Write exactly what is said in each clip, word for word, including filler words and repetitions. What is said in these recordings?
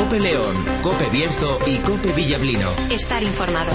COPE León, COPE Bierzo y COPE Villablino. Estar informado.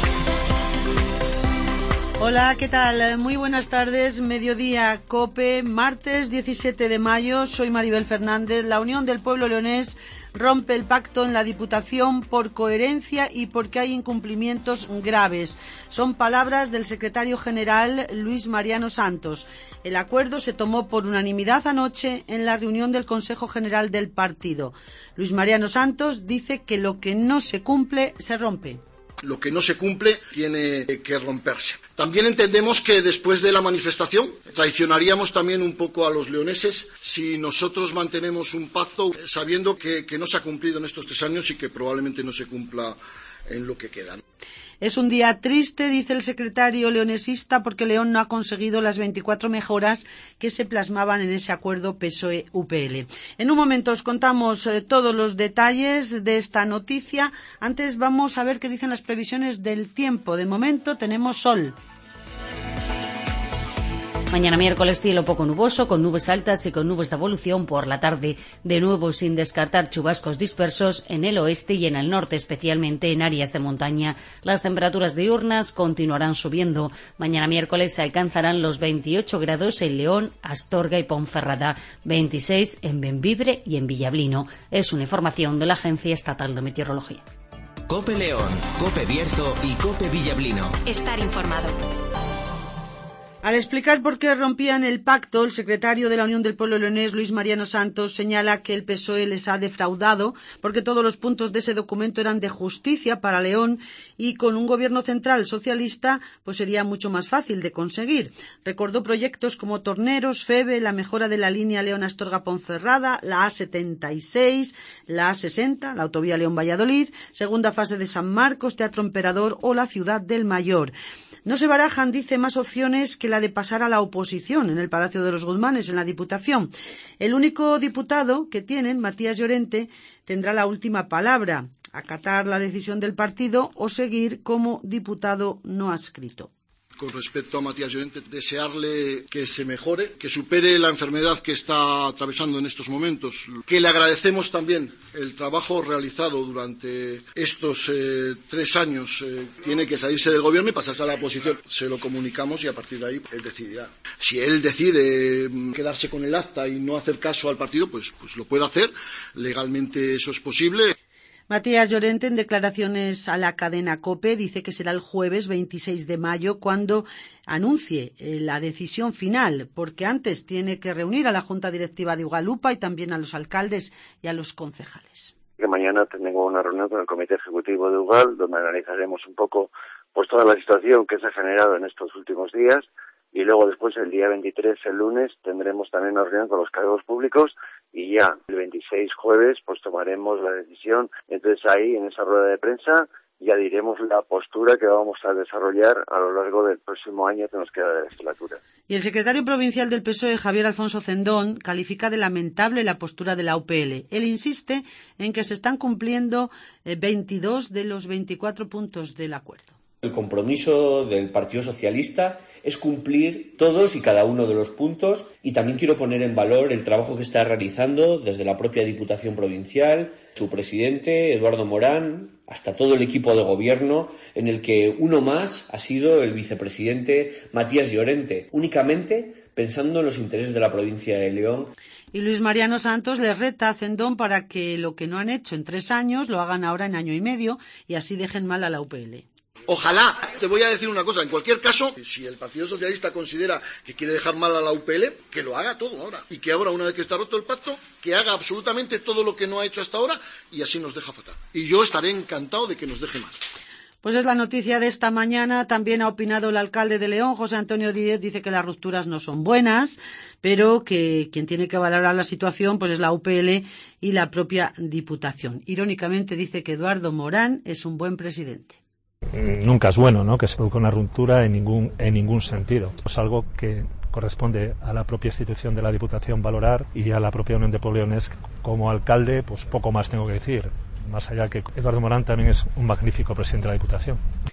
Hola, ¿qué tal? Muy buenas tardes, mediodía COPE, martes diecisiete de mayo, soy Maribel Fernández. La Unión del Pueblo Leonés rompe el pacto en la Diputación por coherencia y porque hay incumplimientos graves. Son palabras del secretario general Luis Mariano Santos. El acuerdo se tomó por unanimidad anoche en la reunión del Consejo General del partido. Luis Mariano Santos dice que lo que no se cumple se rompe. Lo que no se cumple tiene que romperse. También entendemos que después de la manifestación traicionaríamos también un poco a los leoneses si nosotros mantenemos un pacto sabiendo que, que no se ha cumplido en estos tres años y que probablemente no se cumpla en lo que queda. Es un día triste, dice el secretario leonesista, porque León no ha conseguido las veinticuatro mejoras que se plasmaban en ese acuerdo P S O E U P L. En un momento os contamos eh, todos los detalles de esta noticia. Antes vamos a ver qué dicen las previsiones del tiempo. De momento tenemos sol. Mañana miércoles cielo poco nuboso, con nubes altas y con nubes de evolución por la tarde. De nuevo, sin descartar chubascos dispersos en el oeste y en el norte, especialmente en áreas de montaña. Las temperaturas diurnas continuarán subiendo. Mañana miércoles se alcanzarán los veintiocho grados en León, Astorga y Ponferrada, veintiséis en Bembibre y en Villablino. Es una información de la Agencia Estatal de Meteorología. COPE León, COPE Bierzo y COPE Villablino. Estar informado. Al explicar por qué rompían el pacto, el secretario de la Unión del Pueblo Leonés, Luis Mariano Santos, señala que el P S O E les ha defraudado porque todos los puntos de ese documento eran de justicia para León y con un gobierno central socialista pues sería mucho más fácil de conseguir. Recordó proyectos como Torneros, FEBE, la mejora de la línea León-Astorga-Ponferrada, la A setenta y seis, la A sesenta, la autovía León-Valladolid, segunda fase de San Marcos, Teatro Emperador o la Ciudad del Mayor. No se barajan, dice, más opciones que la de pasar a la oposición en el Palacio de los Guzmanes, en la Diputación. El único diputado que tienen, Matías Llorente, tendrá la última palabra, acatar la decisión del partido o seguir como diputado no adscrito. Con respecto a Matías Llorente, desearle que se mejore, que supere la enfermedad que está atravesando en estos momentos, que le agradecemos también el trabajo realizado durante estos eh, tres años. Eh, tiene que salirse del gobierno y pasarse a la oposición. Se lo comunicamos y a partir de ahí él decidirá. Si él decide quedarse con el acta y no hacer caso al partido, pues, pues lo puede hacer. Legalmente eso es posible. Matías Llorente, en declaraciones a la cadena COPE, dice que será el jueves veintiséis de mayo cuando anuncie la decisión final, porque antes tiene que reunir a la Junta Directiva de Ugalupa y también a los alcaldes y a los concejales. Que mañana tengo una reunión con el Comité Ejecutivo de Ugal, donde analizaremos un poco pues toda la situación que se ha generado en estos últimos días. Y luego después, el día veintitrés, el lunes, tendremos también una reunión con los cargos públicos y ya el veintiséis, jueves, pues tomaremos la decisión. Entonces ahí, en esa rueda de prensa, ya diremos la postura que vamos a desarrollar a lo largo del próximo año que nos queda de legislatura. Y el secretario provincial del P S O E, Javier Alfonso Cendón, califica de lamentable la postura de la U P L. Él insiste en que se están cumpliendo veintidós de los veinticuatro puntos del acuerdo. El compromiso del Partido Socialista es cumplir todos y cada uno de los puntos, y también quiero poner en valor el trabajo que está realizando desde la propia Diputación Provincial, su presidente, Eduardo Morán, hasta todo el equipo de gobierno, en el que uno más ha sido el vicepresidente Matías Llorente, únicamente pensando en los intereses de la provincia de León. Y Luis Mariano Santos le reta a Cendón para que lo que no han hecho en tres años lo hagan ahora en año y medio y así dejen mal a la U P L. Ojalá, te voy a decir una cosa, en cualquier caso, si el Partido Socialista considera que quiere dejar mal a la U P L, que lo haga todo ahora. Y que ahora, una vez que está roto el pacto, que haga absolutamente todo lo que no ha hecho hasta ahora y así nos deja fatal. Y yo estaré encantado de que nos deje mal. Pues es la noticia de esta mañana. También ha opinado el alcalde de León, José Antonio Díez, dice que las rupturas no son buenas, pero que quien tiene que valorar la situación pues es la U P L y la propia Diputación. Irónicamente dice que Eduardo Morán es un buen presidente. Nunca es bueno, ¿no?, que se produzca una ruptura en ningún en ningún sentido. Es algo que corresponde a la propia institución de la Diputación valorar y a la propia Unión de Pueblo Leonés. Como alcalde, pues poco más tengo que decir, más allá que Eduardo Morán también es un magnífico presidente de la Diputación.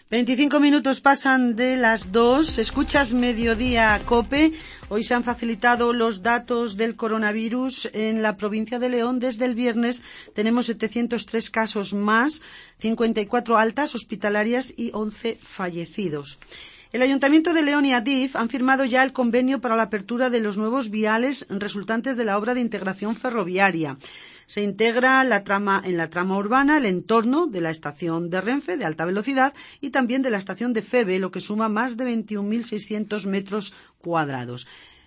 veinticinco minutos pasan de las dos. Escuchas Mediodía COPE. Hoy se han facilitado los datos del coronavirus en la provincia de León. Desde el viernes tenemos setecientos tres casos más, cincuenta y cuatro altas hospitalarias y once fallecidos. El Ayuntamiento de León y Adif han firmado ya el convenio para la apertura de los nuevos viales resultantes de la obra de integración ferroviaria. Se integra la trama, en la trama urbana el entorno de la estación de Renfe de alta velocidad y también de la estación de Feve, lo que suma más de veintiún mil seiscientos metros cuadrados.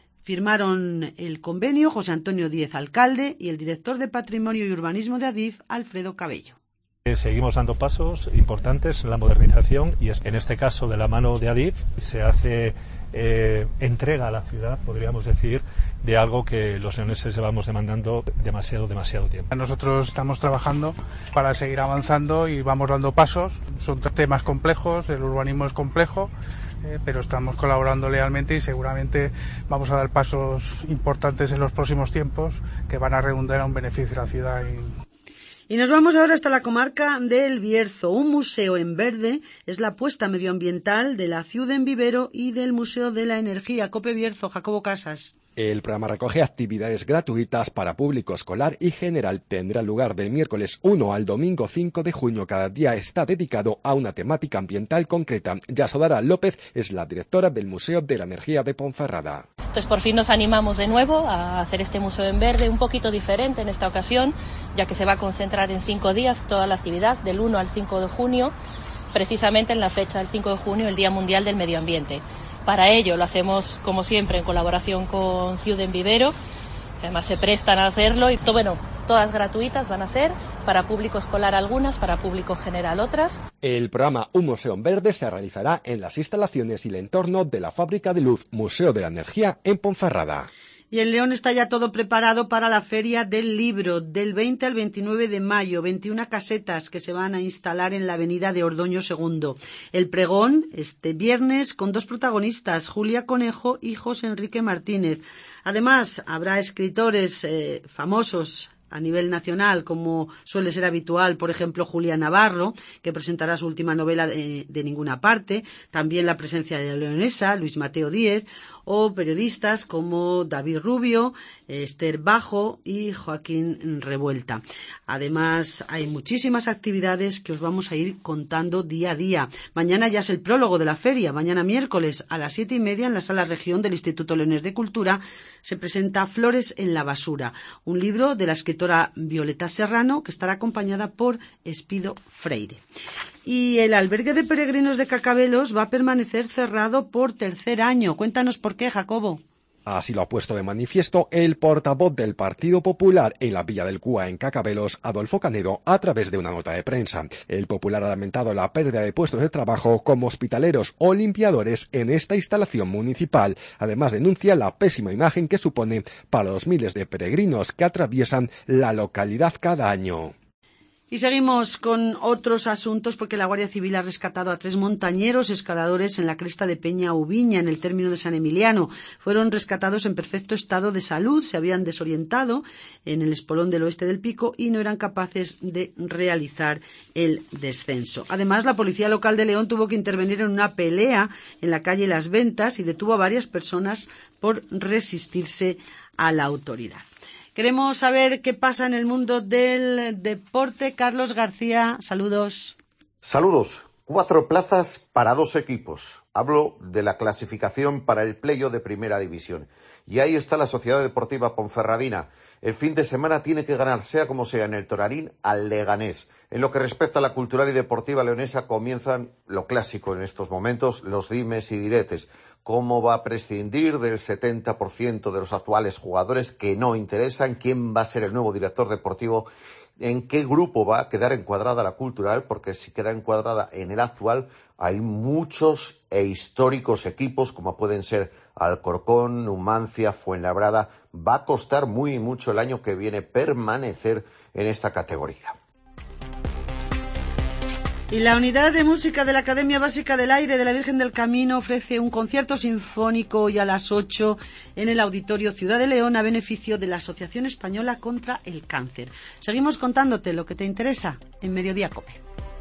Firmaron el convenio José Antonio Díez, alcalde, y el director de Patrimonio y Urbanismo de Adif, Alfredo Cabello. Seguimos dando pasos importantes en la modernización y en este caso de la mano de Adif se hace eh, entrega a la ciudad, podríamos decir, de algo que los leoneses llevamos demandando demasiado, demasiado tiempo. Nosotros estamos trabajando para seguir avanzando y vamos dando pasos. Son temas complejos, el urbanismo es complejo, eh, pero estamos colaborando lealmente y seguramente vamos a dar pasos importantes en los próximos tiempos que van a redundar a un beneficio de la ciudad. Y... Y nos vamos ahora hasta la comarca del Bierzo. Un museo en verde es la apuesta medioambiental de la Ciudad en Vivero y del Museo de la Energía. COPE Bierzo, Jacobo Casas. El programa recoge actividades gratuitas para público escolar y general. Tendrá lugar del miércoles uno al domingo cinco de junio. Cada día está dedicado a una temática ambiental concreta. Yasodara López es la directora del Museo de la Energía de Ponferrada. Entonces por fin nos animamos de nuevo a hacer este museo en verde, un poquito diferente en esta ocasión, ya que se va a concentrar en cinco días toda la actividad, del uno al cinco de junio, precisamente en la fecha del cinco de junio, el Día Mundial del Medio Ambiente. Para ello lo hacemos, como siempre, en colaboración con Ciudad en Vivero, que además se prestan a hacerlo, y todo, bueno, todas gratuitas van a ser, para público escolar algunas, para público general otras. El programa Un Museo en Verde se realizará en las instalaciones y el entorno de la Fábrica de Luz Museo de la Energía en Ponferrada. Y en León está ya todo preparado para la Feria del Libro, del veinte al veintinueve de mayo, veintiuna casetas que se van a instalar en la avenida de Ordoño segundo. El pregón este viernes con dos protagonistas, Julia Conejo y José Enrique Martínez. Además, habrá escritores eh, famosos a nivel nacional, como suele ser habitual, por ejemplo, Julia Navarro, que presentará su última novela de, de Ninguna parte, también la presencia de la leonesa, Luis Mateo Díez, o periodistas como David Rubio, Esther Bajo y Joaquín Revuelta. Además, hay muchísimas actividades que os vamos a ir contando día a día. Mañana ya es el prólogo de la feria. Mañana miércoles a las siete y media en la Sala Región del Instituto Leonés de Cultura se presenta Flores en la basura, un libro de la escritora Violeta Serrano que estará acompañada por Espido Freire. Y el albergue de peregrinos de Cacabelos va a permanecer cerrado por tercer año. Cuéntanos por qué, Jacobo. Así lo ha puesto de manifiesto el portavoz del Partido Popular en la Villa del Cúa en Cacabelos, Adolfo Canedo, a través de una nota de prensa. El Popular ha lamentado la pérdida de puestos de trabajo como hospitaleros o limpiadores en esta instalación municipal. Además, denuncia la pésima imagen que supone para los miles de peregrinos que atraviesan la localidad cada año. Y seguimos con otros asuntos porque la Guardia Civil ha rescatado a tres montañeros escaladores en la cresta de Peña Ubiña, en el término de San Emiliano. Fueron rescatados en perfecto estado de salud, se habían desorientado en el espolón del oeste del pico y no eran capaces de realizar el descenso. Además, la policía local de León tuvo que intervenir en una pelea en la calle Las Ventas y detuvo a varias personas por resistirse a la autoridad. Queremos saber qué pasa en el mundo del deporte. Carlos García, saludos. Saludos. Cuatro plazas para dos equipos. Hablo de la clasificación para el playoff de Primera División. Y ahí está la Sociedad Deportiva Ponferradina. El fin de semana tiene que ganar, sea como sea, en el Torarín al Leganés. En lo que respecta a la cultural y deportiva leonesa, comienzan lo clásico en estos momentos, los dimes y diretes. ¿Cómo va a prescindir del setenta por ciento de los actuales jugadores que no interesan? ¿Quién va a ser el nuevo director deportivo? ¿En qué grupo va a quedar encuadrada la cultural? Porque si queda encuadrada en el actual, hay muchos e históricos equipos, como pueden ser Alcorcón, Numancia, Fuenlabrada. Va a costar muy mucho el año que viene permanecer en esta categoría. Y la Unidad de Música de la Academia Básica del Aire de la Virgen del Camino ofrece un concierto sinfónico hoy a las ocho en el Auditorio Ciudad de León a beneficio de la Asociación Española contra el Cáncer. Seguimos contándote lo que te interesa en Mediodía COPE.